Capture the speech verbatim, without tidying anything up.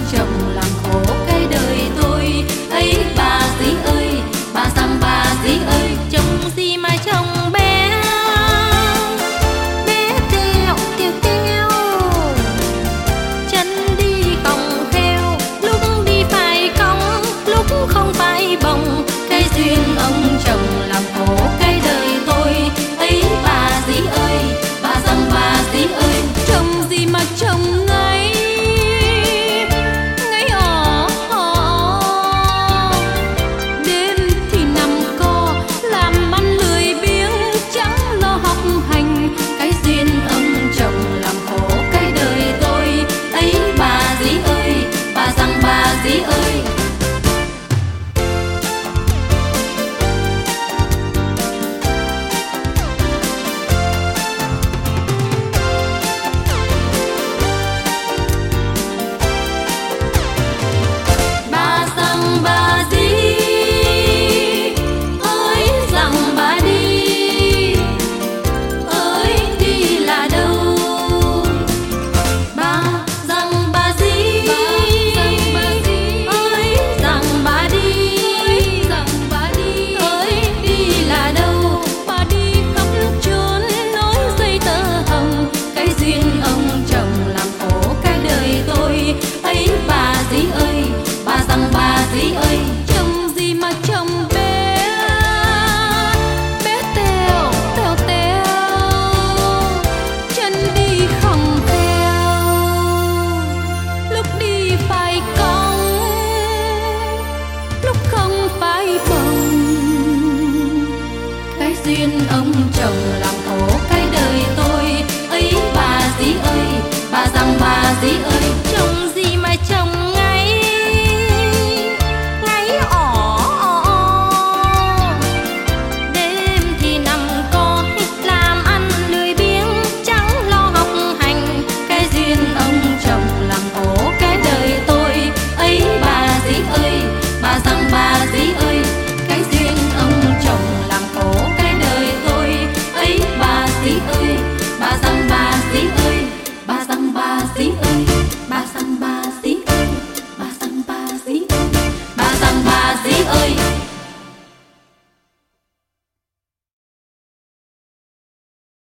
chồng làm khổ cái đời tôi. Ấy bà dì ơi, bà rằng bà dì ơi, chồng gì mà chồng bé, bé teo teo teo, chân đi còng theo, lúc đi phải cong, lúc không phải bồng. Cái duyên ông chồng làm khổ cái đời tôi. Ấy bà dì ơi, bà rằng bà dì ơi, chồng gì mà chồng ngấy, ngấy ỏ ỏ. Đêm thì nằm co làm ăn lười biếng, chẳng lo học hành. Cái duyên ông chồng làm khổ cái đời tôi. Ấy bà dì ơi, bà rằng bà dì ơi. Bà rằng bà dì ơi, rằng bà đi, ơi đi là đâu. Bà rằng bà dì ơi, rằng bà đi, ơi đi là đâu. Bà đi khắp chốn nối dây tơ hồng. Cái duyên ông chồng làm khổ cái đời tôi. Ấy bà dì ơi, bà rằng bà dì ơi, chồng gì mà chồng bé, bé teo teo teo, chân đi không theo, lúc đi phải cong, lúc không phải bồng. Cái duyên ông chồng làm khổ cái đời tôi. Ấy bà dì ơi, bà rằng bà dì ơi.